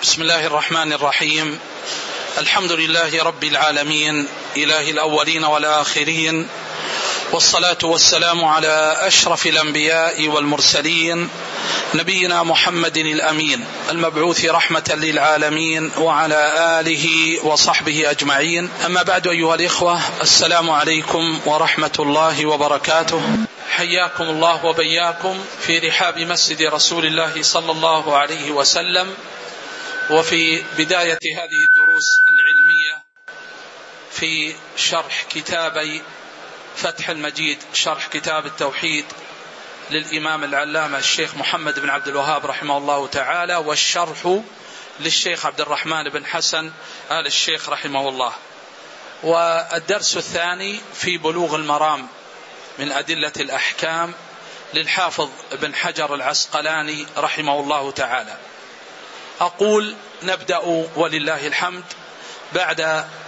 بسم الله الرحمن الرحيم. الحمد لله رب العالمين، إله الأولين والآخرين، والصلاة والسلام على أشرف الأنبياء والمرسلين، نبينا محمد الأمين المبعوث رحمة للعالمين، وعلى آله وصحبه أجمعين. أما بعد، أيها الإخوة، السلام عليكم ورحمة الله وبركاته. حياكم الله وبياكم في رحاب مسجد رسول الله صلى الله عليه وسلم، وفي بداية هذه الدروس العلمية في شرح كتابي فتح المجيد، شرح كتاب التوحيد للإمام العلامة الشيخ محمد بن عبد الوهاب رحمه الله تعالى، والشرح للشيخ عبد الرحمن بن حسن آل الشيخ رحمه الله. والدرس الثاني في بلوغ المرام من أدلة الأحكام للحافظ بن حجر العسقلاني رحمه الله تعالى. أقول نبدأ ولله الحمد بعد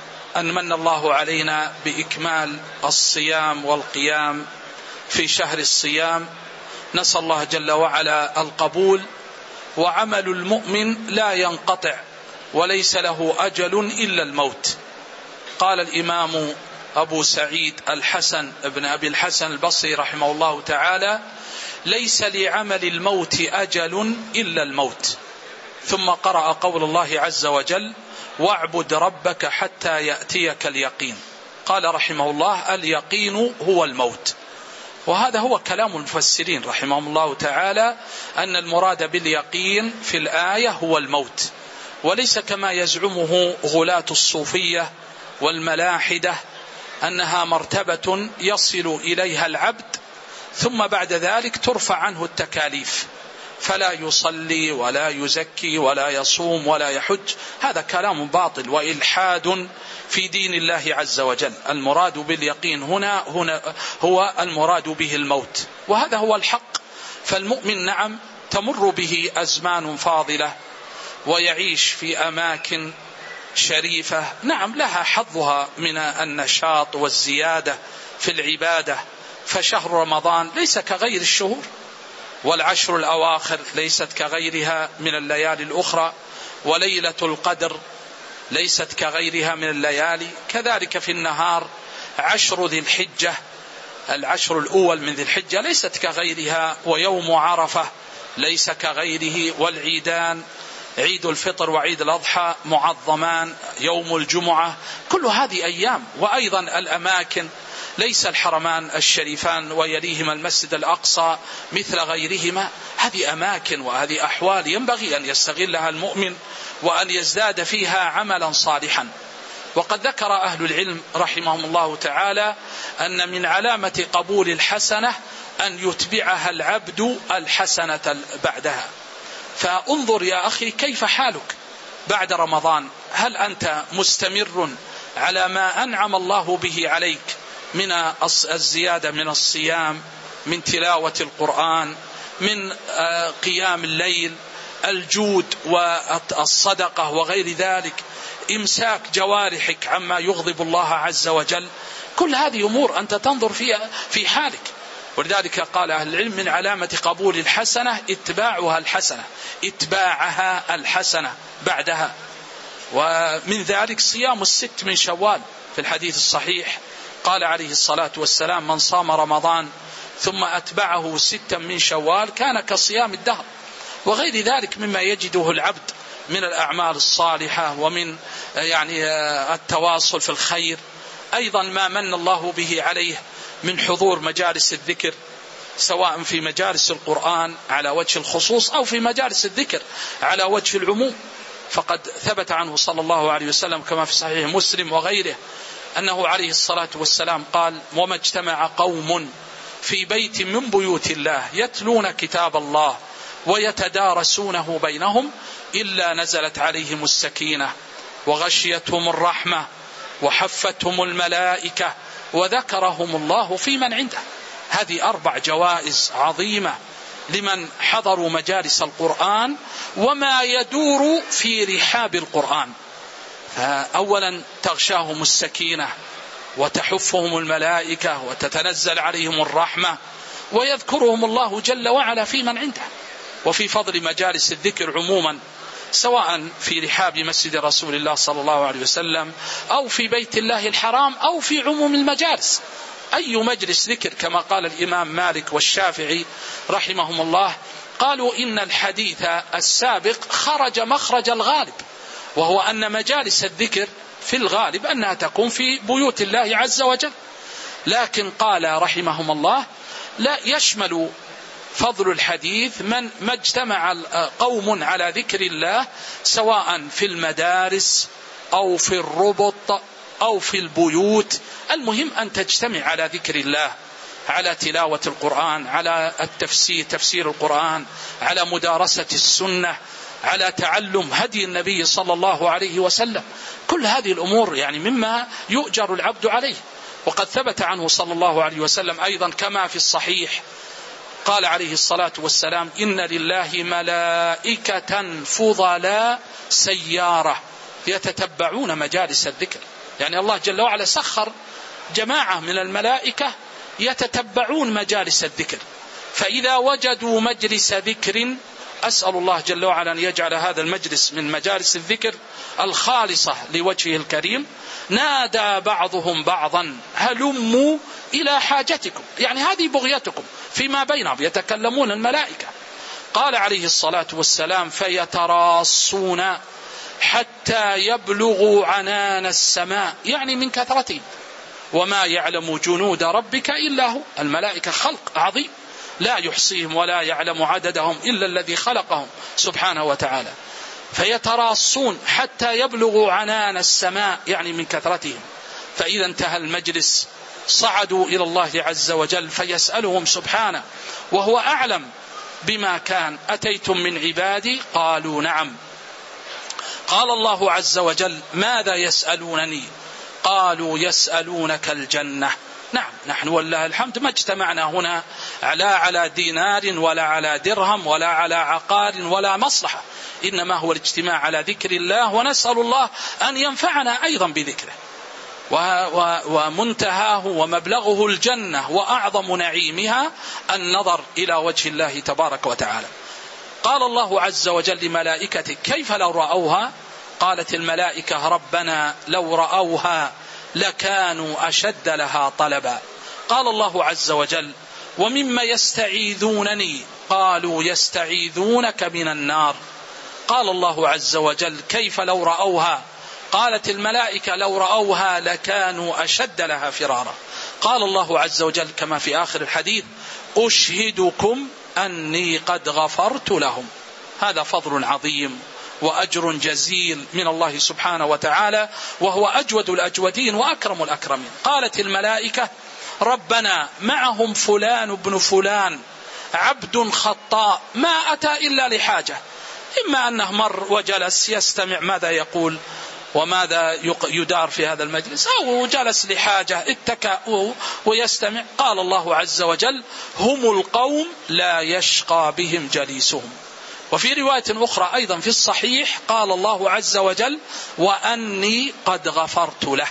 أن من الله علينا بإكمال الصيام والقيام في شهر الصيام. نسأل الله جل وعلا القبول، وعمل المؤمن لا ينقطع وليس له أجل إلا الموت. قال الإمام أبو سعيد الحسن بن أبي الحسن البصري رحمه الله تعالى: ليس لعمل الموت أجل إلا الموت. ثم قرأ قول الله عز وجل: واعبد ربك حتى يأتيك اليقين. قال رحمه الله: اليقين هو الموت. وهذا هو كلام المفسرين رحمهم الله تعالى، أن المراد باليقين في الآية هو الموت، وليس كما يزعمه غلاة الصوفية والملاحدة أنها مرتبة يصل إليها العبد ثم بعد ذلك ترفع عنه التكاليف، فلا يصلي ولا يزكي ولا يصوم ولا يحج. هذا كلام باطل وإلحاد في دين الله عز وجل. المراد باليقين هنا هو المراد به الموت، وهذا هو الحق. فالمؤمن نعم تمر به أزمان فاضلة ويعيش في أماكن شريفة، نعم لها حظها من النشاط والزيادة في العبادة، فشهر رمضان ليس كغير الشهور، والعشر الأواخر ليست كغيرها من الليالي الأخرى، وليلة القدر ليست كغيرها من الليالي. كذلك في النهار عشر ذي الحجة، العشر الأول من ذي الحجة ليست كغيرها، ويوم عرفة ليس كغيره، والعيدان عيد الفطر وعيد الأضحى معظمان، يوم الجمعة، كل هذه أيام. وأيضا الأماكن ليس الحرمان الشريفان ويليهما المسجد الأقصى مثل غيرهما. هذه أماكن وهذه أحوال ينبغي أن يستغلها المؤمن وأن يزداد فيها عملا صالحا. وقد ذكر أهل العلم رحمهم الله تعالى أن من علامة قبول الحسنة أن يتبعها العبد الحسنة بعدها. فانظر يا أخي كيف حالك بعد رمضان، هل أنت مستمر على ما أنعم الله به عليك من الزيادة من الصيام، من تلاوة القرآن، من قيام الليل، الجود والصدقة وغير ذلك، إمساك جوارحك عما يغضب الله عز وجل؟ كل هذه أمور أنت تنظر فيها في حالك. ولذلك قال أهل العلم من علامة قبول الحسنة اتباعها الحسنة، اتباعها الحسنة بعدها. ومن ذلك صيام 6 من شوال. في الحديث الصحيح قال عليه الصلاة والسلام: من صام رمضان ثم أتبعه 6 من شوال كان كصيام الدهر. وغير ذلك مما يجده العبد من الأعمال الصالحة ومن التواصل في الخير. أيضا ما من الله به عليه من حضور مجالس الذكر، سواء في مجالس القرآن على وجه الخصوص أو في مجالس الذكر على وجه العموم. فقد ثبت عنه صلى الله عليه وسلم كما في صحيح مسلم وغيره أنه عليه الصلاة والسلام قال: وما اجتمع قوم في بيت من بيوت الله يتلون كتاب الله ويتدارسونه بينهم إلا نزلت عليهم السكينة وغشيتهم الرحمة وحفتهم الملائكة وذكرهم الله في من عنده. هذه 4 جوائز عظيمة لمن حضروا مجالس القرآن وما يدور في رحاب القرآن. فأولا تغشاهم السكينة وتحفهم الملائكة وتتنزل عليهم الرحمة ويذكرهم الله جل وعلا في من عنده. وفي فضل مجالس الذكر عموما سواء في رحاب مسجد رسول الله صلى الله عليه وسلم أو في بيت الله الحرام أو في عموم المجالس. أي مجلس ذكر، كما قال الإمام مالك والشافعي رحمهم الله، قالوا إن الحديث السابق خرج مخرج الغالب، وهو أن مجالس الذكر في الغالب أنها تكون في بيوت الله عز وجل. لكن قال رحمهم الله لا يشمل فضل الحديث ما اجتمع قوم على ذكر الله سواء في المدارس أو في الربط أو في البيوت، المهم أن تجتمع على ذكر الله، على تلاوة القرآن، على تفسير القرآن، على مدارسة السنة، على تعلم هدي النبي صلى الله عليه وسلم. كل هذه الأمور يعني مما يؤجر العبد عليه. وقد ثبت عنه صلى الله عليه وسلم أيضا كما في الصحيح قال عليه الصلاة والسلام إن لله ملائكة فضلاء سيارة يتتبعون مجالس الذكر. يعني الله جل وعلا سخر جماعة من الملائكة يتتبعون مجالس الذكر، فإذا وجدوا مجلس ذكر، أسأل الله جل وعلا أن يجعل هذا المجلس من مجالس الذكر الخالصة لوجهه الكريم، نادى بعضهم بعضا هلموا إلى حاجتكم، يعني هذه بغيتكم فيما بينهم، يتكلمون الملائكة. قال عليه الصلاة والسلام فيتراصون حتى يبلغوا عنان السماء، يعني من كثرتهم، وما يعلم جنود ربك إلا هو. الملائكة خلق عظيم لا يحصيهم ولا يعلم عددهم إلا الذي خلقهم سبحانه وتعالى. فيتراصون حتى يبلغوا عنان السماء، يعني من كثرتهم. فإذا انتهى المجلس صعدوا إلى الله عز وجل فيسألهم سبحانه وهو أعلم بما كان أتيتم من عبادي؟ قالوا نعم. قال الله عز وجل ماذا يسألونني؟ قالوا يسألونك الجنة. نعم، نحن والله الحمد ما اجتمعنا هنا لا على دينار ولا على درهم ولا على عقار ولا مصلحة، إنما هو الاجتماع على ذكر الله، ونسأل الله أن ينفعنا أيضا بذكره. ومنتهاه ومبلغه الجنة، وأعظم نعيمها النظر إلى وجه الله تبارك وتعالى. قال الله عز وجل لملائكته كيف لو رأوها؟ قالت الملائكة ربنا لو رأوها لكانوا أشد لها طلبا. قال الله عز وجل ومما يستعيذونني؟ قالوا يستعيذونك من النار. قال الله عز وجل كيف لو رأوها؟ قالت الملائكة لو رأوها لكانوا أشد لها فرارا. قال الله عز وجل كما في آخر الحديث أشهدكم أني قد غفرت لهم. هذا فضل عظيم وأجر جزيل من الله سبحانه وتعالى، وهو أجود الأجودين وأكرم الأكرمين. قالت الملائكة ربنا معهم فلان ابن فلان عبد خطاء ما أتى إلا لحاجة، إما أنه مر وجلس يستمع ماذا يقول وماذا يدار في هذا المجلس، أو جلس لحاجة اتكأ ويستمع. قال الله عز وجل هم القوم لا يشقى بهم جليسهم. وفي رواية أخرى أيضا في الصحيح قال الله عز وجل وأني قد غفرت له.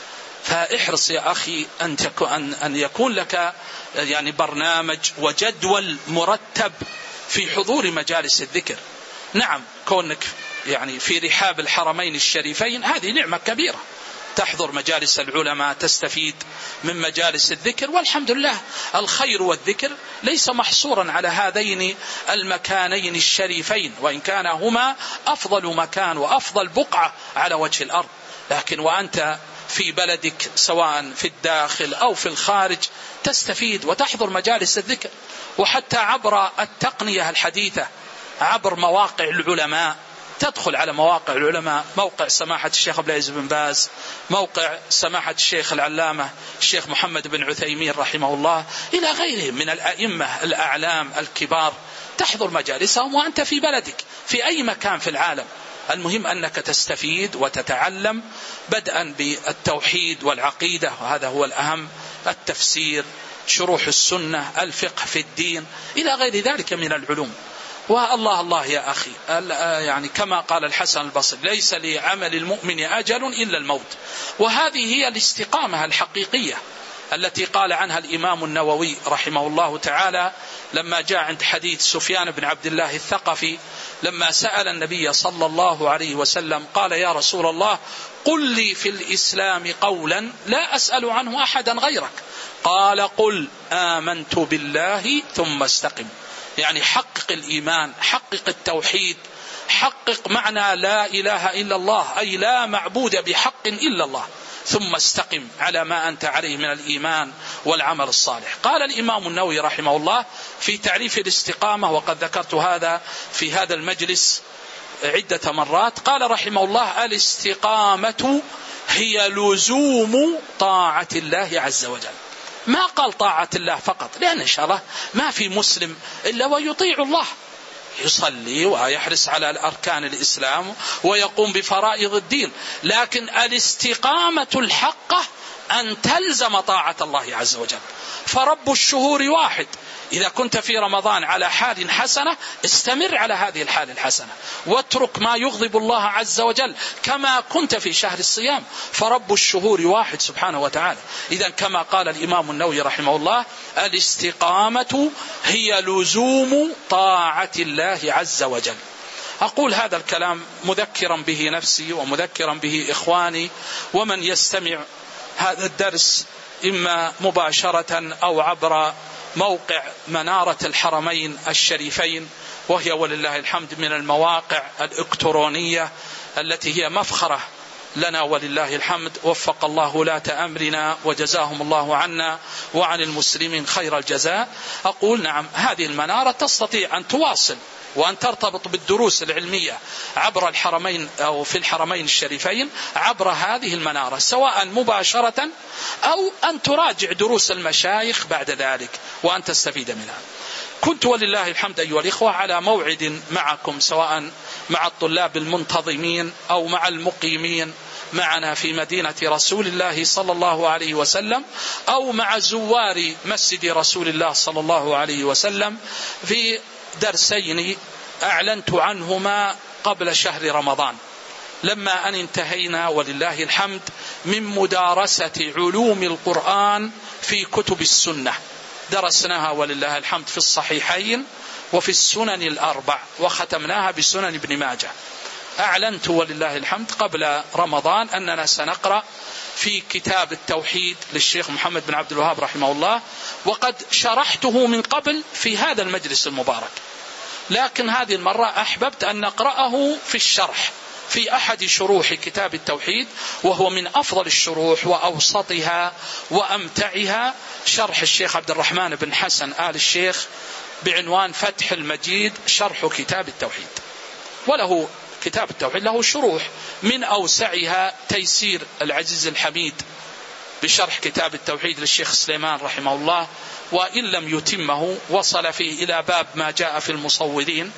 فاحرص يا أخي أن يكون لك يعني برنامج وجدول مرتب في حضور مجالس الذكر. نعم، كونك يعني في رحاب الحرمين الشريفين هذه نعمة كبيرة، تحضر مجالس العلماء، تستفيد من مجالس الذكر، والحمد لله الخير والذكر ليس محصورا على هذين المكانين الشريفين، وإن كان هما أفضل مكان وأفضل بقعة على وجه الأرض، لكن وأنت في بلدك سواء في الداخل أو في الخارج تستفيد وتحضر مجالس الذكر. وحتى عبر التقنية الحديثة، عبر مواقع العلماء، تدخل على مواقع العلماء، موقع سماحة الشيخ عبد العزيز بن باز، موقع سماحة الشيخ العلامة الشيخ محمد بن عثيمين رحمه الله، إلى غيرهم من الأئمة الأعلام الكبار، تحضر مجالسهم وأنت في بلدك في أي مكان في العالم. المهم أنك تستفيد وتتعلم، بدءا بالتوحيد والعقيدة، وهذا هو الأهم، التفسير، شروح السنة، الفقه في الدين، إلى غير ذلك من العلوم. والله الله يا أخي، يعني كما قال الحسن البصري ليس لعمل المؤمن أجل إلا الموت. وهذه هي الاستقامة الحقيقية، التي قال عنها الإمام النووي رحمه الله تعالى لما جاء عند حديث سفيان بن عبد الله الثقفي لما سأل النبي صلى الله عليه وسلم قال: يا رسول الله، قل لي في الإسلام قولا لا أسأل عنه أحدا غيرك. قال: قل آمنت بالله ثم استقم. يعني حقق الإيمان، حقق التوحيد، حقق معنى لا إله إلا الله، أي لا معبود بحق إلا الله، ثم استقم على ما أنت عليه من الإيمان والعمل الصالح. قال الإمام النووي رحمه الله في تعريف الاستقامة، وقد ذكرت هذا في هذا المجلس عدة مرات، قال رحمه الله: الاستقامة هي لزوم طاعة الله عز وجل. ما قال طاعة الله فقط، لأن إن شاء الله ما في مسلم إلا ويطيع الله، يصلي ويحرص على أركان الإسلام ويقوم بفرائض الدين، لكن الاستقامة الحقة أن تلزم طاعة الله عز وجل. فرب الشهور واحد، إذا كنت في رمضان على حال حسنة استمر على هذه الحال الحسنة، واترك ما يغضب الله عز وجل كما كنت في شهر الصيام. فرب الشهور واحد سبحانه وتعالى. إذن كما قال الإمام النووي رحمه الله: الاستقامة هي لزوم طاعة الله عز وجل. أقول هذا الكلام مذكرا به نفسي ومذكرا به إخواني ومن يستمع هذا الدرس إما مباشرة أو عبر موقع منارة الحرمين الشريفين، وهي ولله الحمد من المواقع الإلكترونية التي هي مفخرة لنا ولله الحمد. وفق الله ولاة أمرنا وجزاهم الله عنا وعن المسلمين خير الجزاء. أقول نعم، هذه المنارة تستطيع أن تواصل وأن ترتبط بالدروس العلمية عبر الحرمين أو في الحرمين الشريفين عبر هذه المنارة، سواء مباشرة أو أن تراجع دروس المشايخ بعد ذلك وأن تستفيد منها. كنت ولله الحمد أيها الإخوة على موعد معكم، سواء مع الطلاب المنتظمين أو مع المقيمين معنا في مدينة رسول الله صلى الله عليه وسلم، أو مع زوار مسجد رسول الله صلى الله عليه وسلم، في درسين أعلنت عنهما قبل شهر رمضان، لما أن انتهينا ولله الحمد من مدارسة علوم القرآن في كتب السنة. درسناها ولله الحمد في الصحيحين وفي السنن الأربع، وختمناها بسنن ابن ماجه. أعلنت ولله الحمد قبل رمضان أننا سنقرأ في كتاب التوحيد للشيخ محمد بن عبد الوهاب رحمه الله، وقد شرحته من قبل في هذا المجلس المبارك، لكن هذه المرة أحببت أن نقرأه في الشرح في أحد شروح كتاب التوحيد، وهو من أفضل الشروح وأوسطها وأمتعها، شرح الشيخ عبد الرحمن بن حسن آل الشيخ بعنوان فتح المجيد شرح كتاب التوحيد. وله كتاب التوحيد له شروح، من أوسعها تيسير العزيز الحميد بشرح كتاب التوحيد للشيخ سليمان رحمه الله، وإن لم يتمه وصل فيه إلى باب ما جاء في المصورين،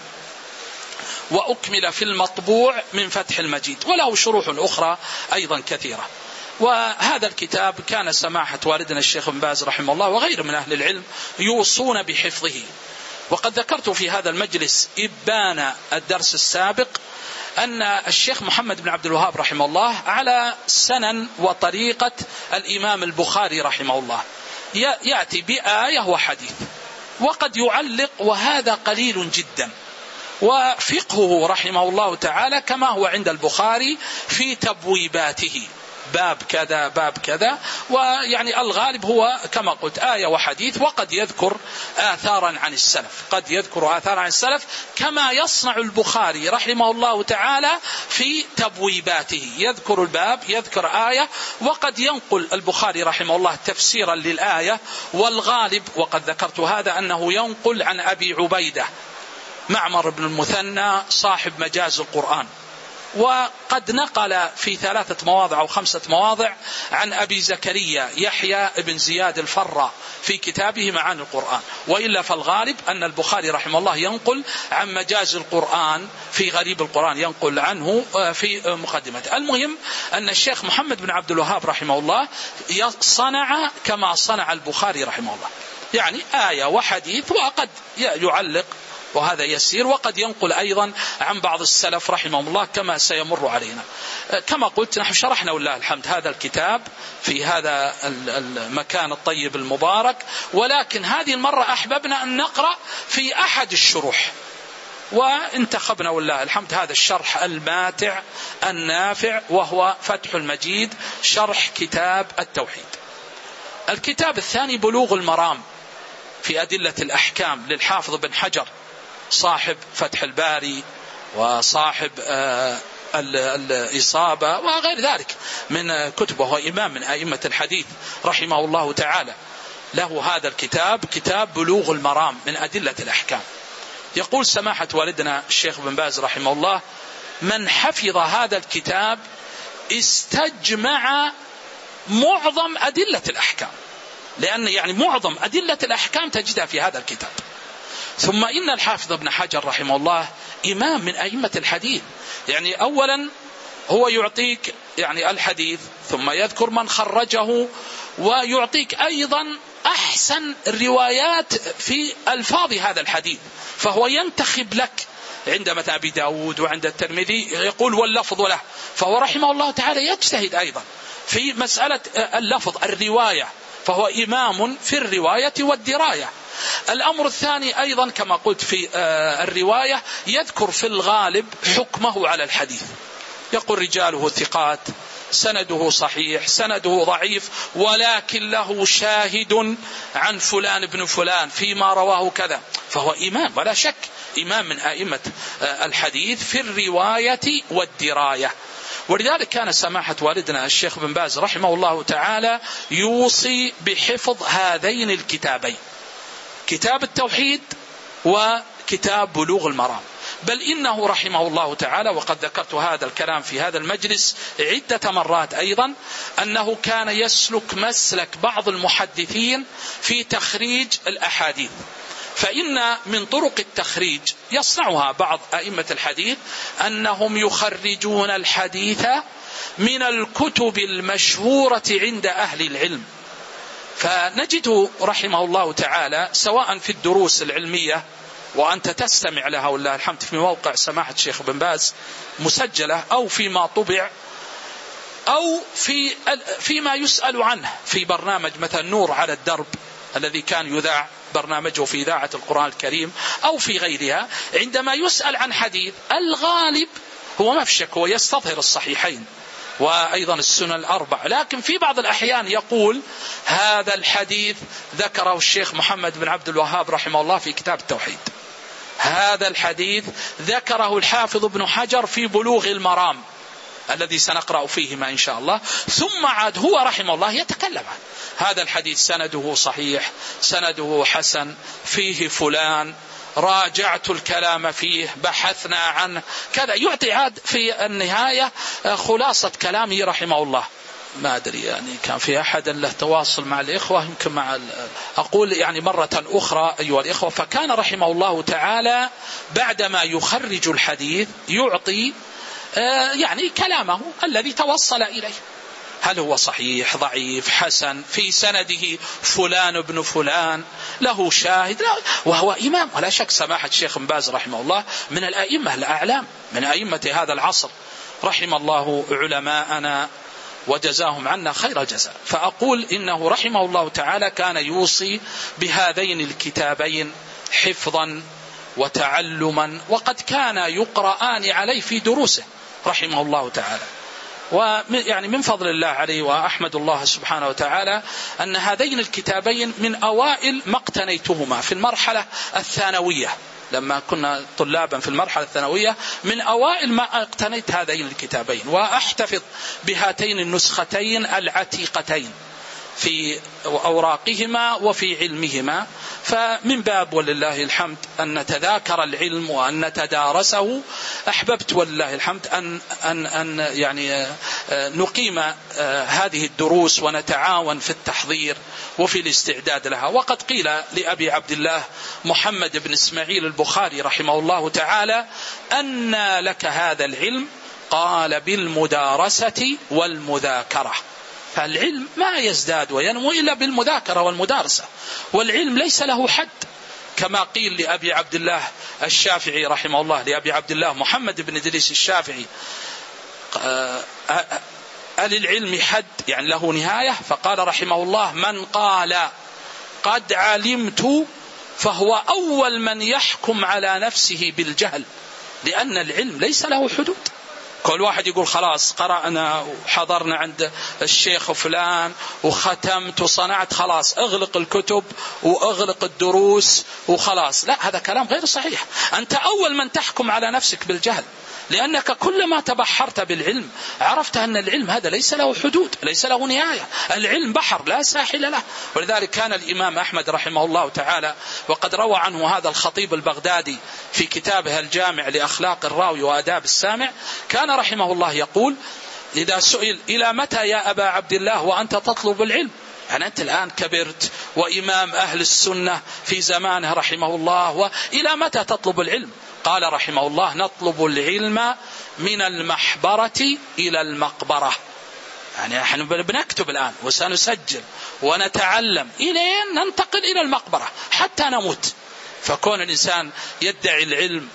وأكمل في المطبوع من فتح المجيد، وله شروح أخرى أيضا كثيرة. وهذا الكتاب كان سماحة والدنا الشيخ بن باز رحمه الله وغير من أهل العلم يوصون بحفظه. وقد ذكرت في هذا المجلس إبان الدرس السابق أن الشيخ محمد بن عبد الوهاب رحمه الله على سنن وطريقة الإمام البخاري رحمه الله، يأتي بآية وحديث وقد يعلق، وهذا قليل جدا. وفقهه رحمه الله تعالى كما هو عند البخاري في تبويباته، باب كذا باب كذا، ويعني الغالب هو كما قلت آية وحديث، وقد يذكر آثارا عن السلف، قد يذكر آثارا عن السلف كما يصنع البخاري رحمه الله تعالى في تبويباته، يذكر الباب يذكر آية، وقد ينقل البخاري رحمه الله تفسيرا للآية، والغالب وقد ذكرت هذا أنه ينقل عن أبي عبيدة معمر بن المثنى صاحب مجاز القرآن، وقد نقل في 3 مواضع أو 5 مواضع عن أبي زكريا يحيى بن زياد الفرّ في كتابه معاني القرآن. وإلا فالغالب أن البخاري رحمه الله ينقل عن مجاز القرآن في غريب القرآن، ينقل عنه في مقدمته. المهم أن الشيخ محمد بن عبد الوهاب رحمه الله صنع كما صنع البخاري رحمه الله، يعني آية وحديث، وقد يعلق وهذا يسير، وقد ينقل أيضا عن بعض السلف رحمهم الله كما سيمر علينا. كما قلت نحن شرحنا والله الحمد هذا الكتاب في هذا المكان الطيب المبارك، ولكن هذه المرة أحببنا أن نقرأ في أحد الشروح، وانتخبنا والله الحمد هذا الشرح الماتع النافع، وهو فتح المجيد شرح كتاب التوحيد. الكتاب الثاني بلوغ المرام في أدلة الأحكام للحافظ بن حجر صاحب فتح الباري وصاحب الإصابة وغير ذلك من كتبه، هو إمام من أئمة الحديث رحمه الله تعالى. له هذا الكتاب كتاب بلوغ المرام من أدلة الأحكام. يقول سماحة والدنا الشيخ بن باز رحمه الله: من حفظ هذا الكتاب استجمع معظم أدلة الأحكام، لأن يعني معظم أدلة الأحكام تجدها في هذا الكتاب. ثم إن الحافظ ابن حجر رحمه الله إمام من أئمة الحديث، يعني أولا هو يعطيك يعني الحديث، ثم يذكر من خرجه، ويعطيك أيضا أحسن الروايات في ألفاظ هذا الحديث، فهو ينتخب لك عند مثلا أبي داود وعند الترمذي يقول واللفظ له، فهو رحمه الله تعالى يجتهد أيضا في مسألة اللفظ الرواية، فهو إمام في الرواية والدراية. الأمر الثاني أيضا كما قلت في الرواية يذكر في الغالب حكمه على الحديث، يقول رجاله ثقات، سنده صحيح، سنده ضعيف، ولكن له شاهد عن فلان ابن فلان فيما رواه كذا، فهو إمام ولا شك، إمام من أئمة الحديث في الرواية والدراية. ولذلك كان سماحة والدنا الشيخ بن باز رحمه الله تعالى يوصي بحفظ هذين الكتابين، كتاب التوحيد وكتاب بلوغ المرام. بل إنه رحمه الله تعالى، وقد ذكرت هذا الكلام في هذا المجلس عدة مرات أيضا، أنه كان يسلك مسلك بعض المحدثين في تخريج الأحاديث. فإن من طرق التخريج يصنعها بعض أئمة الحديث أنهم يخرجون الحديث من الكتب المشهورة عند أهل العلم. فنجده رحمه الله تعالى سواء في الدروس العلمية، وأنت تستمع لها والله الحمد في موقع سماحة الشيخ بن باز مسجلة، أو فيما طبع، أو فيما يسأل عنه في برنامج مثلا نور على الدرب الذي كان يذاع برنامجه في إذاعة القرآن الكريم، أو في غيرها، عندما يسأل عن حديث الغالب هو مفشك، هو يستظهر الصحيحين وأيضا السنن الأربع، لكن في بعض الأحيان يقول هذا الحديث ذكره الشيخ محمد بن عبد الوهاب رحمه الله في كتاب التوحيد، هذا الحديث ذكره الحافظ ابن حجر في بلوغ المرام الذي سنقرأ فيهما إن شاء الله. ثم عاد هو رحمه الله يتكلم عن هذا الحديث، سنده صحيح، سنده حسن، فيه فلان، راجعت الكلام فيه، بحثنا عنه، كذا، يعطي عاد في النهاية خلاصة كلامه رحمه الله. ما أدري يعني كان في أحد له تواصل مع الإخوة، يمكن مع أقول يعني مرة أخرى أيها الإخوة، فكان رحمه الله تعالى بعدما يخرج الحديث يعطي يعني كلامه الذي توصل إليه، هل هو صحيح، ضعيف، حسن، في سنده فلان ابن فلان، له شاهد، لا، وهو إمام ولا شك. سماحة الشيخ بن باز رحمه الله من الأئمة الأعلام، من أئمة هذا العصر، رحم الله علماءنا وجزاهم عنا خير الجزاء. فأقول إنه رحمه الله تعالى كان يوصي بهذين الكتابين حفظا وتعلما، وقد كان يقرآن عليه في دروسه رحمه الله تعالى. ويعني من فضل الله عليه وأحمد الله سبحانه وتعالى أن هذين الكتابين من أوائل ما اقتنيتهما في المرحلة الثانوية، لما كنا طلابا في المرحلة الثانوية من أوائل ما اقتنيت هذين الكتابين، وأحتفظ بهاتين النسختين العتيقتين في أوراقهما وفي علمهما. فمن باب ولله الحمد أن نتذاكر العلم وأن نتدارسه، أحببت ولله الحمد أن يعني نقيم هذه الدروس ونتعاون في التحضير وفي الاستعداد لها. وقد قيل لأبي عبد الله محمد بن إسماعيل البخاري رحمه الله تعالى: أن لك هذا العلم؟ قال: بالمدارسة والمذاكرة. فالعلم ما يزداد وينمو إلا بالمذاكرة والمدارسة، والعلم ليس له حد، كما قيل لأبي عبد الله الشافعي رحمه الله، لأبي عبد الله محمد بن إدريس الشافعي: للعلم حد، يعني له نهاية؟ فقال رحمه الله: من قال قد علمت فهو أول من يحكم على نفسه بالجهل، لأن العلم ليس له حدود. كل واحد يقول خلاص قرأنا وحضرنا عند الشيخ فلان وختمت وصنعت، خلاص اغلق الكتب واغلق الدروس وخلاص. لا، هذا كلام غير صحيح. أنت أول من تحكم على نفسك بالجهل، لأنك كلما تبحرت بالعلم عرفت أن العلم هذا ليس له حدود، ليس له نهاية. العلم بحر لا ساحل له. ولذلك كان الإمام أحمد رحمه الله تعالى، وقد روى عنه هذا الخطيب البغدادي في كتابه الجامع لأخلاق الراوي وآداب السامع، كان رحمه الله يقول: إذا سئل: إلى متى يا أبا عبد الله وأنت تطلب العلم؟ يعني أنت الآن كبرت وإمام أهل السنة في زمانه رحمه الله، وإلى متى تطلب العلم؟ قال رحمه الله: نطلب العلم من المحبرة إلى المقبرة. يعني نحن بنكتب الآن وسنسجل ونتعلم إلى أن ننتقل إلى المقبرة حتى نموت. فكون الإنسان يدعي العلم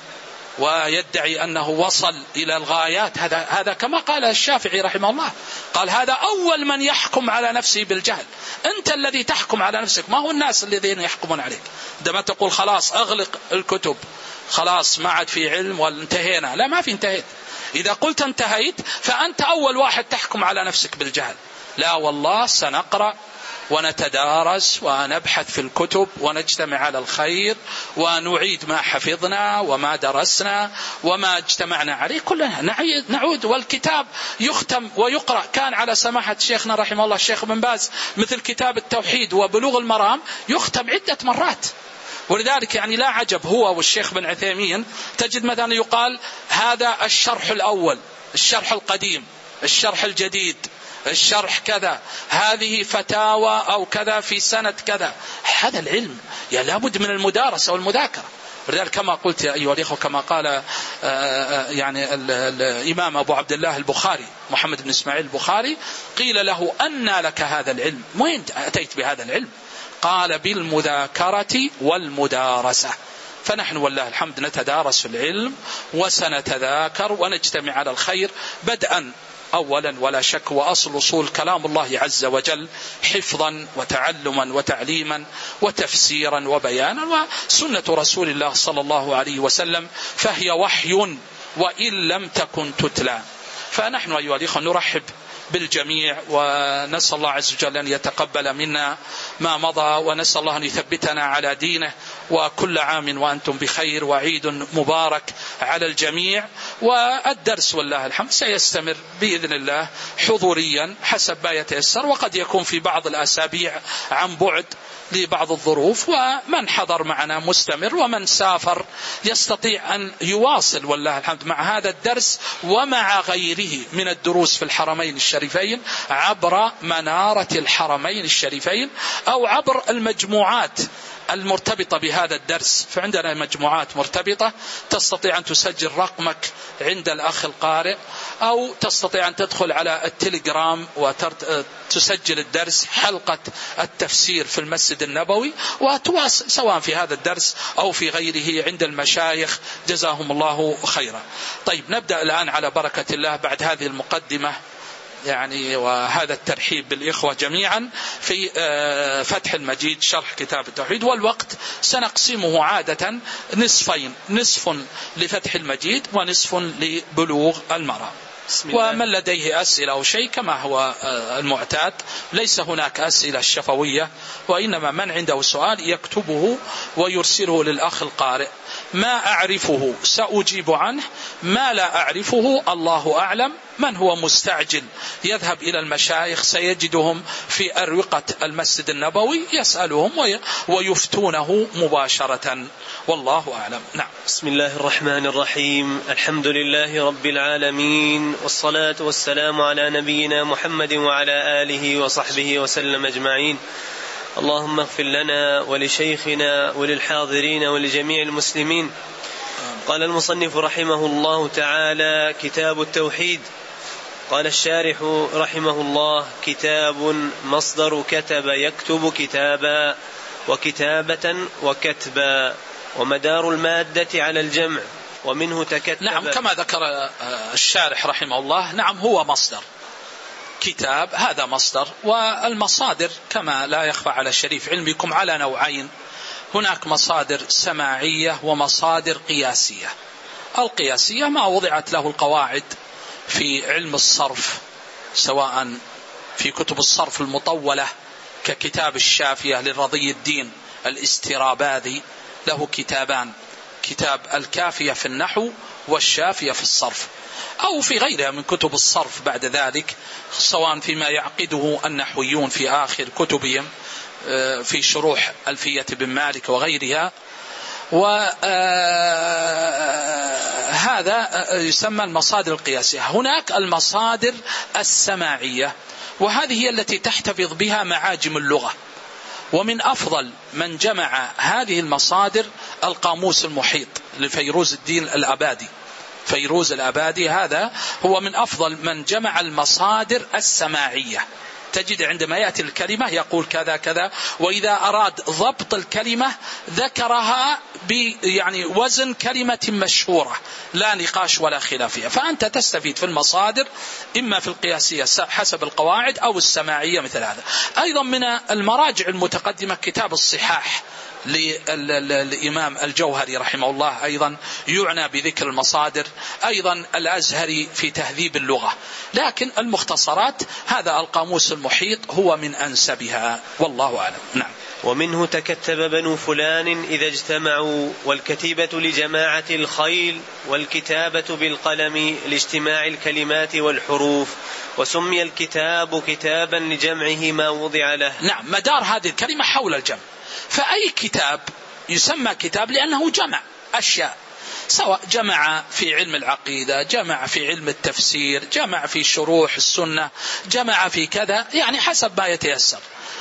ويدعي أنه وصل إلى الغايات، هذا كما قال الشافعي رحمه الله، قال: هذا أول من يحكم على نفسه بالجهل. أنت الذي تحكم على نفسك، ما هو الناس الذين يحكمون عليك. عندما تقول خلاص أغلق الكتب، خلاص ما عاد في علم وانتهينا، لا، ما في انتهيت. إذا قلت انتهيت فأنت أول واحد تحكم على نفسك بالجهل. لا والله، سنقرأ ونتدارس ونبحث في الكتب ونجتمع على الخير ونعيد ما حفظنا وما درسنا وما اجتمعنا عليه، كلنا نعود. والكتاب يختم ويقرأ. كان على سماحة شيخنا رحمه الله الشيخ بن باز مثل كتاب التوحيد وبلوغ المرام يختم عدة مرات. ولذلك يعني لا عجب هو والشيخ بن عثيمين تجد مثلا يقال: هذا الشرح الأول، الشرح القديم، الشرح الجديد، الشرح كذا، هذه فتاوى أو كذا في سنة كذا. هذا العلم لابد من المدارسة والمذاكرة. ولذلك كما قلت يا أيها الأخوة، كما قال يعني الإمام أبو عبد الله البخاري محمد بن إسماعيل البخاري، قيل له: أنى لك هذا العلم؟ وين أتيت بهذا العلم؟ قال: بالمذاكرة والمدارسة. فنحن والله الحمد نتدارس العلم وسنتذاكر ونجتمع على الخير، بدءا أولا ولا شك وأصل أصول كلام الله عز وجل حفظا وتعلما وتعليما وتفسيرا وبيانا، وسنة رسول الله صلى الله عليه وسلم فهي وحي وإن لم تكن تتلى. فنحن أيها الإخوة نرحب بالجميع ونسأل الله عز وجل أن يتقبل منا ما مضى، ونسأل الله أن يثبتنا على دينه. وكل عام وأنتم بخير، وعيد مبارك على الجميع. والدرس والله الحمد سيستمر بإذن الله حضوريا حسب ما يتيسر، وقد يكون في بعض الأسابيع عن بعد لبعض الظروف، ومن حضر معنا مستمر، ومن سافر يستطيع أن يواصل والله الحمد مع هذا الدرس ومع غيره من الدروس في الحرمين الشريفين عبر منارة الحرمين الشريفين أو عبر المجموعات المرتبطة بهذا الدرس. فعندنا مجموعات مرتبطة، تستطيع أن تسجل رقمك عند الأخ القارئ، أو تستطيع أن تدخل على التليجرام وتسجل الدرس حلقة التفسير في المسجد النبوي، وتواصل سواء في هذا الدرس أو في غيره عند المشايخ جزاهم الله خيرا. طيب، نبدأ الآن على بركة الله بعد هذه المقدمة يعني وهذا الترحيب بالإخوة جميعا في فتح المجيد شرح كتاب التوحيد. والوقت سنقسمه عادة نصفين، نصف لفتح المجيد ونصف لبلوغ المرام. ومن لديه أسئلة أو شيء كما هو المعتاد، ليس هناك أسئلة شفوية، وإنما من عنده سؤال يكتبه ويرسله للأخ القارئ. ما أعرفه سأجيب عنه، ما لا أعرفه الله أعلم. من هو مستعجل يذهب إلى المشايخ سيجدهم في أروقة المسجد النبوي، يسألهم ويفتونه مباشرة، والله أعلم. نعم. بسم الله الرحمن الرحيم. الحمد لله رب العالمين، والصلاة والسلام على نبينا محمد وعلى آله وصحبه وسلم أجمعين. اللهم اغفر لنا ولشيخنا وللحاضرين ولجميع المسلمين. قال المصنف رحمه الله تعالى: كتاب التوحيد. قال الشارح رحمه الله: كتاب مصدر كتب يكتب كتابا، وكتابة وكتبا، ومدار المادة على الجمع، ومنه تكتب. نعم، كما ذكر الشارح رحمه الله، نعم هو مصدر. كتاب هذا مصدر، والمصادر كما لا يخفى على شريف علمكم على نوعين: هناك مصادر سماعية ومصادر قياسية. القياسية ما وضعت له القواعد في علم الصرف، سواء في كتب الصرف المطولة ككتاب الشافية للرضي الدين الاستراباذي، له كتابان: كتاب الكافية في النحو والشافية في الصرف، أو في غيرها من كتب الصرف بعد ذلك، سواء فيما يعقده النحويون في آخر كتبهم في شروح ألفية بن مالك وغيرها. وهذا يسمى المصادر القياسية. هناك المصادر السماعية، وهذه هي التي تحتفظ بها معاجم اللغة، ومن أفضل من جمع هذه المصادر القاموس المحيط لفيروز الدين الأبادي. فيروز الأبادي هذا هو من أفضل من جمع المصادر السماعية. تجد عندما يأتي الكلمة يقول كذا كذا، وإذا أراد ضبط الكلمة ذكرها يعني وزن كلمة مشهورة، لا نقاش ولا خلاف فيها. فأنت تستفيد في المصادر إما في القياسية حسب القواعد أو السماعية مثل هذا. أيضا من المراجع المتقدمة كتاب الصحاح للإمام الجوهري رحمه الله، أيضا يعنى بذكر المصادر. أيضا الأزهري في تهذيب اللغة. لكن المختصرات هذا القاموس المحيط هو من أنسبها، والله أعلم. نعم. ومنه تكتب بنو فلان إذا اجتمعوا، والكتيبة لجماعة الخيل، والكتابة بالقلم لاجتماع الكلمات والحروف، وسمي الكتاب كتابا لجمعه ما وضع له. نعم، مدار هذه الكلمة حول الجمع. فأي كتاب يسمى كتاب لأنه جمع أشياء، سواء جمع في علم العقيدة، جمع في علم التفسير، جمع في شروح السنة، جمع في كذا، يعني حسب ما يتيسر.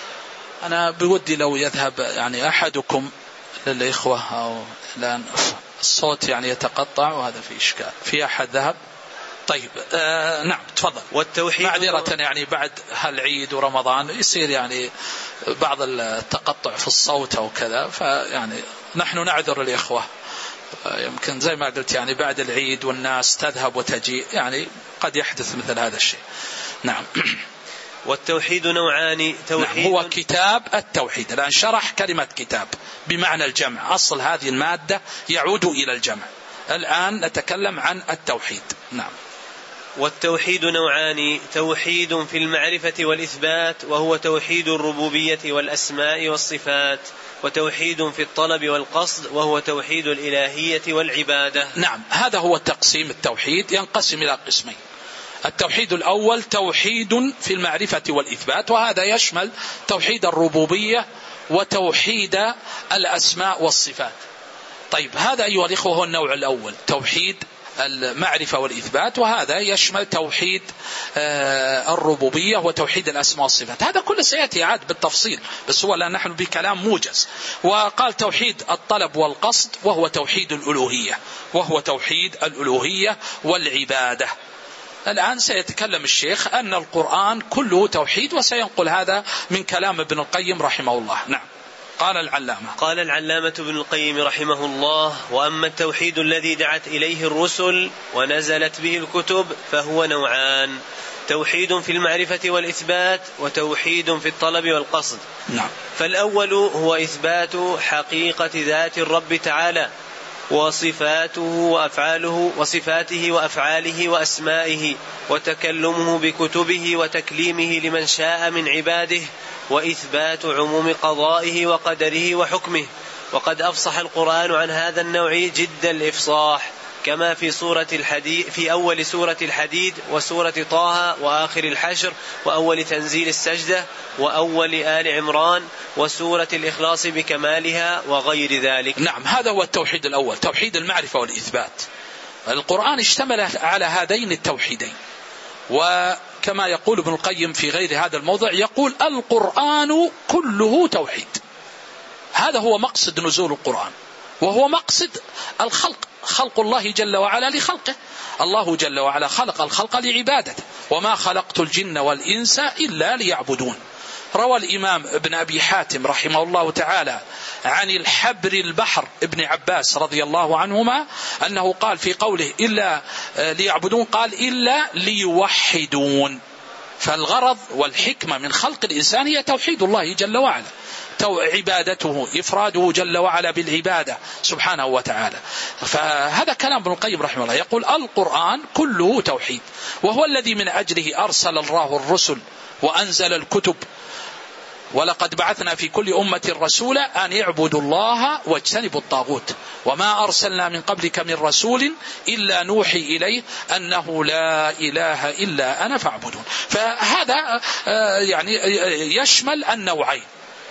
أنا بودي لو يذهب يعني أحدكم للإخوة، أو الآن الصوت يعني يتقطع وهذا في إشكال. في أحد ذهب؟ طيب نعم تفضل. والتوحيد معذرة يعني بعد هالعيد ورمضان يصير يعني بعض التقطع في الصوت أو كذا، فيعني نحن نعذر الإخوة. يمكن زي ما قلت يعني بعد العيد والناس تذهب وتجي، يعني قد يحدث مثل هذا الشيء. نعم. والتوحيد نوعان: توحيد نعم، هو كتاب التوحيد. الآن شرح كلمة كتاب بمعنى الجمع، أصل هذه المادة يعود إلى الجمع. الآن نتكلم عن التوحيد. نعم. والتوحيد نوعان: توحيد في المعرفة والإثبات، وهو توحيد الربوبية والأسماء والصفات، وتوحيد في الطلب والقصد، وهو توحيد الإلهية والعبادة. نعم، هذا هو تقسيم التوحيد. ينقسم إلى قسمين: التوحيد الأول توحيد في المعرفة والإثبات، وهذا يشمل توحيد الربوبية وتوحيد الأسماء والصفات. طيب، هذا أيها الإخوة هو النوع الأول، توحيد المعرفة والإثبات، وهذا يشمل توحيد الربوبية وتوحيد الأسماء والصفات. هذا كله سيأتي عاد بالتفصيل، بس هو الآن نحن بكلام موجز. وقال توحيد الطلب والقصد، وهو توحيد الألوهية، وهو توحيد الألوهية والعبادة. الآن سيتكلم الشيخ أن القرآن كله توحيد، وسينقل هذا من كلام ابن القيم رحمه الله. نعم. قال العلامة ابن القيم رحمه الله: وأما التوحيد الذي دعت إليه الرسل ونزلت به الكتب فهو نوعان: توحيد في المعرفة والإثبات، وتوحيد في الطلب والقصد. نعم. فالأول هو إثبات حقيقة ذات الرب تعالى وصفاته وأفعاله وأسمائه، وتكلمه بكتبه وتكليمه لمن شاء من عباده، وإثبات عموم قضائه وقدره وحكمه. وقد أفصح القرآن عن هذا النوع جد الإفصاح، كما في أول سورة الحديد، وسورة طه، وآخر الحشر، وأول تنزيل السجدة، وأول آل عمران، وسورة الإخلاص بكمالها، وغير ذلك. نعم، هذا هو التوحيد الأول، توحيد المعرفة والإثبات. القرآن اشتمل على هذين التوحيدين، وكما يقول ابن القيم في غير هذا الموضع، يقول القرآن كله توحيد. هذا هو مقصد نزول القرآن، وهو مقصد الخلق، خلق الله جل وعلا لخلقه. الله جل وعلا خلق الخلق لعبادته: وما خلقت الجن والإنس إلا ليعبدون. روى الإمام ابن أبي حاتم رحمه الله تعالى عن الحبر البحر ابن عباس رضي الله عنهما أنه قال في قوله إلا ليعبدون قال إلا ليوحدون. فالغرض والحكمة من خلق الإنسان هي توحيد الله جل وعلا، عبادته، إفراده جل وعلا بالعبادة سبحانه وتعالى. فهذا كلام ابن القيم رحمه الله، يقول القرآن كله توحيد، وهو الذي من أجله أرسل الله الرسل وأنزل الكتب، ولقد بعثنا في كل أمة رسولا أن يعبدوا الله واجتنبوا الطاغوت وما أرسلنا من قبلك من رسول إلا نوحي إليه أنه لا إله إلا أنا فاعبدون. فهذا يعني يشمل النوعين،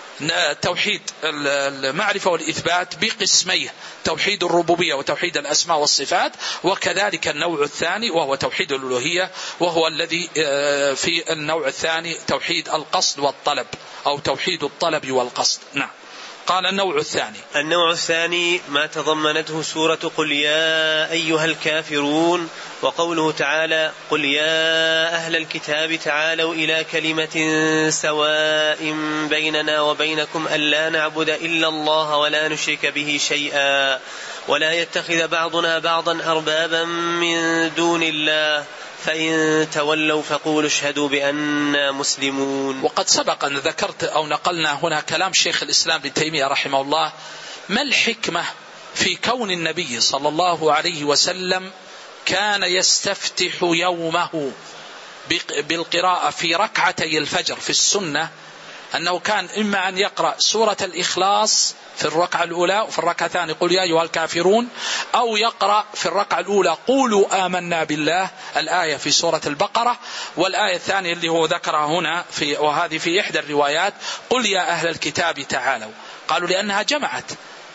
توحيد المعرفة والإثبات بقسميه، توحيد الربوبية وتوحيد الأسماء والصفات، وكذلك النوع الثاني وهو توحيد الألوهية، وهو الذي في النوع الثاني توحيد القصد والطلب أو توحيد الطلب والقصد. نعم. قال النوع الثاني ما تضمنته سورة قل يا أيها الكافرون، وقوله تعالى قل يا أهل الكتاب تعالوا إلى كلمة سواء بيننا وبينكم ألا نعبد إلا الله ولا نشرك به شيئا ولا يتخذ بعضنا بعضا أربابا من دون الله فإن تولوا فقولوا اشهدوا بأننا مسلمون. وقد سبق أن ذكرت أو نقلنا هنا كلام شيخ الإسلام ابن تيمية رحمه الله، ما الحكمة في كون النبي صلى الله عليه وسلم كان يستفتح يومه بالقراءة في ركعتي الفجر في السنة، أنه كان إما أن يقرأ سورة الإخلاص في الركعة الأولى وفي الركعة الثانية قل يا أيها الكافرون، أو يقرأ في الركعة الأولى قولوا آمنا بالله الآية في سورة البقرة، والآية الثانية اللي هو ذكرها هنا وهذه في إحدى الروايات قل يا أهل الكتاب تعالوا. قالوا لأنها جمعت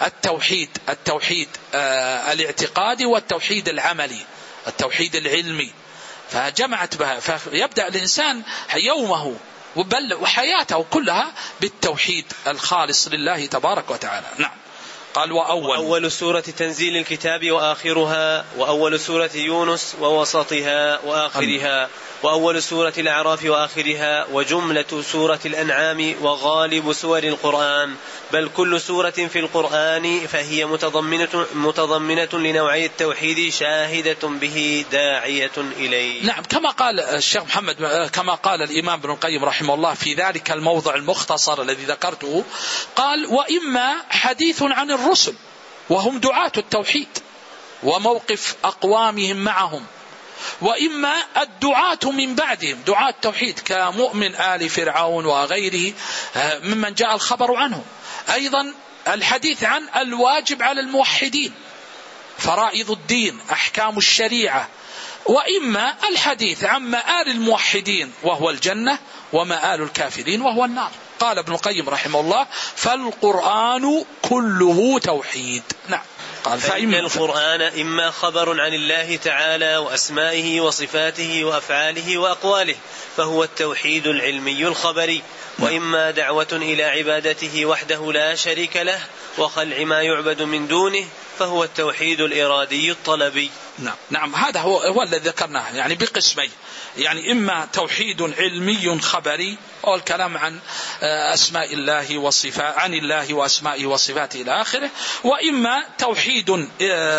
التوحيد الاعتقادي والتوحيد العملي، التوحيد العلمي، فجمعت بها، فيبدأ الإنسان يومه بل وحياته كلها بالتوحيد الخالص لله تبارك وتعالى. نعم. قال وأول سورة تنزيل الكتاب وآخرها، وأول سورة يونس ووسطها وآخرها، وأول سورة الأعراف وآخرها، وجملة سورة الأنعام، وغالب سور القرآن، بل كل سورة في القرآن فهي متضمنة لنوعي التوحيد شاهدة به داعية إليه. نعم. كما قال الشيخ محمد، كما قال الإمام ابن القيم رحمه الله في ذلك الموضع المختصر الذي ذكرته، قال وإما حديث عن الرسل وهم دعاة التوحيد وموقف أقوامهم معهم، وإما الدعاة من بعدهم دعاة التوحيد كمؤمن آل فرعون وغيره ممن جاء الخبر عنه. أيضا الحديث عن الواجب على الموحدين، فرائض الدين، أحكام الشريعة، وإما الحديث عن مآل الموحدين وهو الجنة ومآل الكافرين وهو النار. قال ابن القيم رحمه الله فالقرآن كله توحيد. نعم. قال فإن القرآن إما خبر عن الله تعالى وأسمائه وصفاته وأفعاله وأقواله فهو التوحيد العلمي الخبري، وإما دعوة إلى عبادته وحده لا شريك له وخلع ما يعبد من دونه فهو التوحيد الإرادي الطلبي. نعم. هذا هو الذي ذكرناه، يعني بقسمين، يعني إما توحيد علمي خبري أو الكلام عن أسماء الله وصفات عن الله وأسمائه وصفاته إلى آخره، وإما توحيد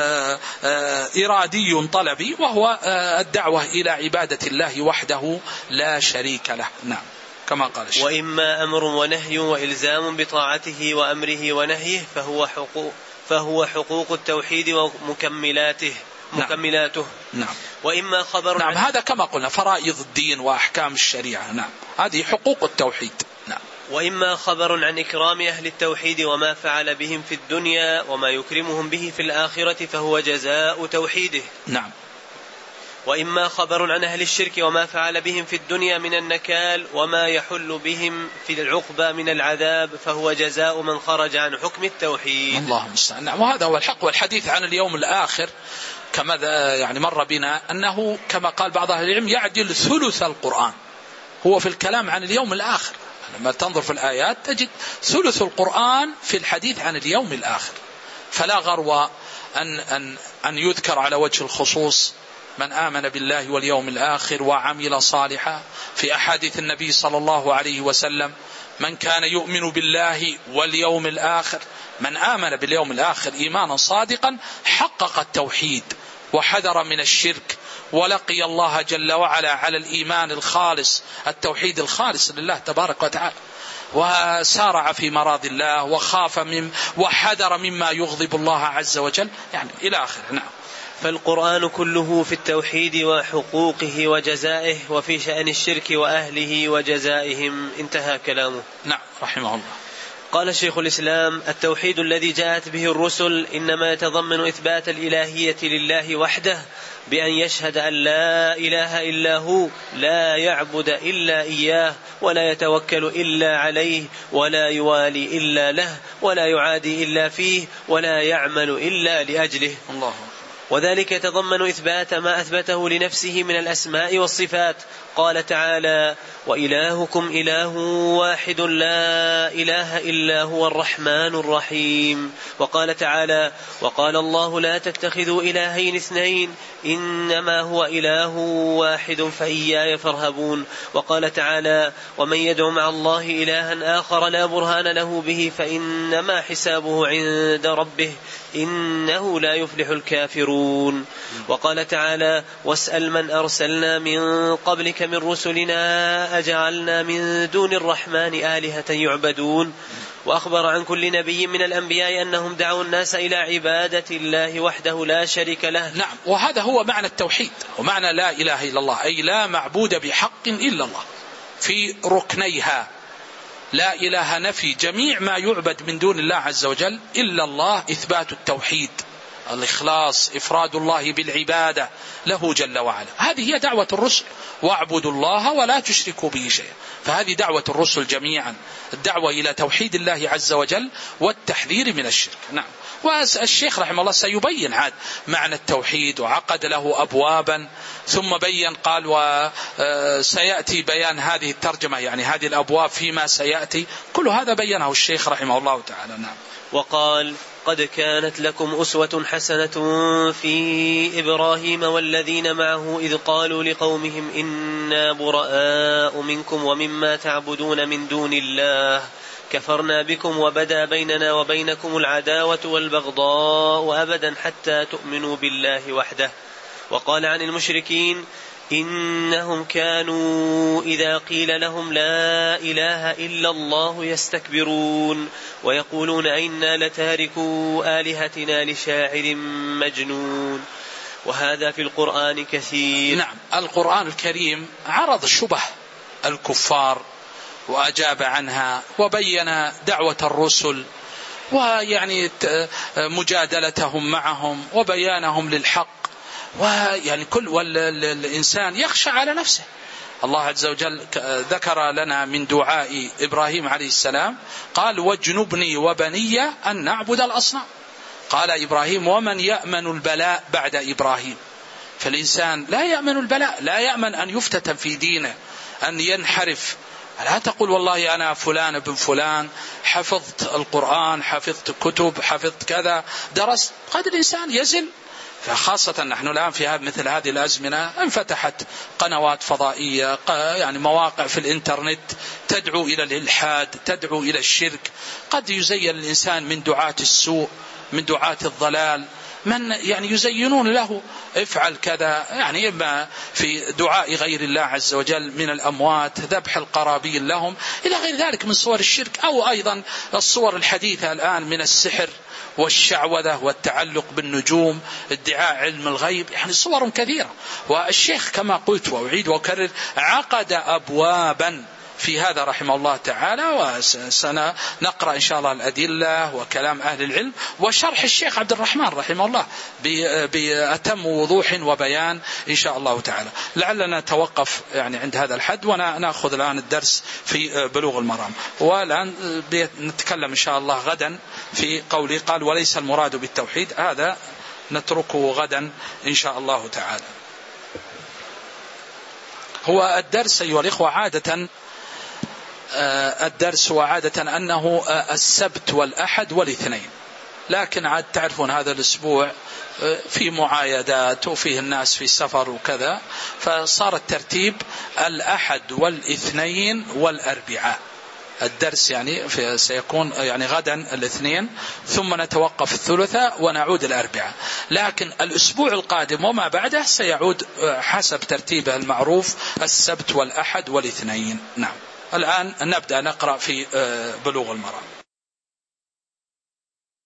إرادي طلبي وهو الدعوة إلى عبادة الله وحده لا شريك له. نعم. كما قال الشيخ. وإما أمر ونهي وإلزام بطاعته وأمره ونهيه فهو حقوق التوحيد ومكملاته. نعم. وإما خبر نعم. هذا كما قلنا فرائض الدين وأحكام الشريعة. نعم. هذه حقوق التوحيد. نعم. وإما خبر عن إكرام أهل التوحيد وما فعل بهم في الدنيا وما يكرمهم به في الآخرة فهو جزاء توحيده. نعم. وإما خبر عن أهل الشرك وما فعل بهم في الدنيا من النكال وما يحل بهم في العقبى من العذاب فهو جزاء من خرج عن حكم التوحيد. اللهم المستعان. نعم. وهذا هو الحق. والحديث عن اليوم الآخر كما يعني مر بنا أنه كما قال بعض أهل العلم يعدل ثلث القرآن، هو في الكلام عن اليوم الآخر. لما تنظر في الآيات تجد ثلث القرآن في الحديث عن اليوم الآخر، فلا غرو أن يذكر على وجه الخصوص من آمن بالله واليوم الآخر وعمل صالحا. في أحاديث النبي صلى الله عليه وسلم: من كان يؤمن بالله واليوم الآخر، من آمن باليوم الآخر إيمانا صادقا حقق التوحيد وحذر من الشرك ولقي الله جل وعلا على الإيمان الخالص، التوحيد الخالص لله تبارك وتعالى، وسارع في مراضي الله وخاف وحذر مما يغضب الله عز وجل، يعني إلى آخره. نعم. فالقرآن كله في التوحيد وحقوقه وجزائه، وفي شأن الشرك وأهله وجزائهم. انتهى كلامه. نعم رحمه الله. قال شيخ الإسلام: التوحيد الذي جاءت به الرسل إنما يتضمن إثبات الإلهية لله وحده، بأن يشهد أن لا إله إلا هو، لا يعبد إلا إياه، ولا يتوكل إلا عليه، ولا يوالي إلا له، ولا يعادي إلا فيه، ولا يعمل إلا لأجله. الله. وذلك يتضمن إثبات ما أثبته لنفسه من الأسماء والصفات. قال تعالى: وإلهكم إله واحد لا إله إلا هو الرحمن الرحيم. وقال تعالى: وقال الله لا تتخذوا إلهين اثنين إنما هو إله واحد فإياي فارهبون. وقال تعالى: ومن يدع مع الله إلها آخر لا برهان له به فإنما حسابه عند ربه إنه لا يفلح الكافرون. وقال تعالى: واسأل من أرسلنا من قبلك من رسلنا أجعلنا من دون الرحمن آلهة يعبدون. وأخبر عن كل نبي من الأنبياء أنهم دعوا الناس إلى عبادة الله وحده لا شريك له. نعم، وهذا هو معنى التوحيد ومعنى لا إله إلا الله، أي لا معبود بحق إلا الله في ركنيها. لا إله نفي جميع ما يعبد من دون الله عز وجل، إلا الله إثبات التوحيد، الإخلاص، إفراد الله بالعبادة له جل وعلا. هذه هي دعوة الرسل: واعبدوا الله ولا تشركوا به شيئا. فهذه دعوة الرسل جميعا، الدعوة إلى توحيد الله عز وجل والتحذير من الشرك. نعم. والشيخ رحمه الله سيبين هذا معنى التوحيد وعقد له أبوابا، ثم بين قال: وسيأتي بيان هذه الترجمة، يعني هذه الأبواب فيما سيأتي، كل هذا بينه الشيخ رحمه الله تعالى. نعم. وقال: قد كانت لكم أسوة حسنة في إبراهيم والذين معه إذ قالوا لقومهم إنا براء منكم ومما تعبدون من دون الله كفرنا بكم وبدا بيننا وبينكم العداوة والبغضاء أبدا حتى تؤمنوا بالله وحده. وقال عن المشركين: إنهم كانوا إذا قيل لهم لا إله إلا الله يستكبرون ويقولون إنا لتاركوا آلهتنا لشاعر مجنون. وهذا في القرآن كثير. نعم، القرآن الكريم عرض شبه الكفار وأجاب عنها، وبين دعوة الرسل ويعني مجادلتهم معهم وبيانهم للحق، ويعني والإنسان يخشى على نفسه. الله عز وجل ذكر لنا من دعاء إبراهيم عليه السلام قال: واجنبني وبني أن نعبد الأصنام. قال إبراهيم: ومن يأمن البلاء بعد إبراهيم؟ فالإنسان لا يأمن البلاء، لا يأمن أن يفتتن في دينه، أن ينحرف. لا تقول والله أنا فلان بن فلان حفظت القرآن، حفظت كتب، حفظت كذا، درست. قد الإنسان يزل. فخاصة نحن الآن في مثل هذه الأزمنة انفتحت قنوات فضائية، يعني مواقع في الإنترنت تدعو إلى الإلحاد، تدعو إلى الشرك. قد يزين الإنسان من دعاة السوء، من دعاة الضلال، من يعني يزينون له افعل كذا، يعني إما في دعاء غير الله عز وجل من الأموات، ذبح القرابين لهم، إلى غير ذلك من صور الشرك. أو أيضا الصور الحديثة الآن من السحر والشعوذة والتعلق بالنجوم، ادعاء علم الغيب، يعني صور كثيرة. والشيخ كما قلت وأعيد وأكرر عقد أبوابا في هذا رحمه الله تعالى، وسنقرأ إن شاء الله الأدلة وكلام أهل العلم وشرح الشيخ عبد الرحمن رحمه الله بأتم وضوح وبيان إن شاء الله تعالى. لعلنا نتوقف يعني عند هذا الحد، ونأخذ الآن الدرس في بلوغ المرام. والآن نتكلم إن شاء الله غدا في قولي قال: وليس المراد بالتوحيد، هذا نتركه غدا إن شاء الله تعالى. هو الدرس أيها الإخوة عادة الدرس وعادة أنه السبت والأحد والاثنين، لكن عاد تعرفون هذا الأسبوع في معايدات وفيه الناس في سفر وكذا، فصار الترتيب الأحد والاثنين والأربعاء. الدرس يعني سيكون يعني غدا الاثنين، ثم نتوقف الثلاثاء ونعود الأربعاء. لكن الأسبوع القادم وما بعده سيعود حسب ترتيبه المعروف السبت والأحد والاثنين. نعم. الآن نبدأ نقرأ في بلوغ المرام.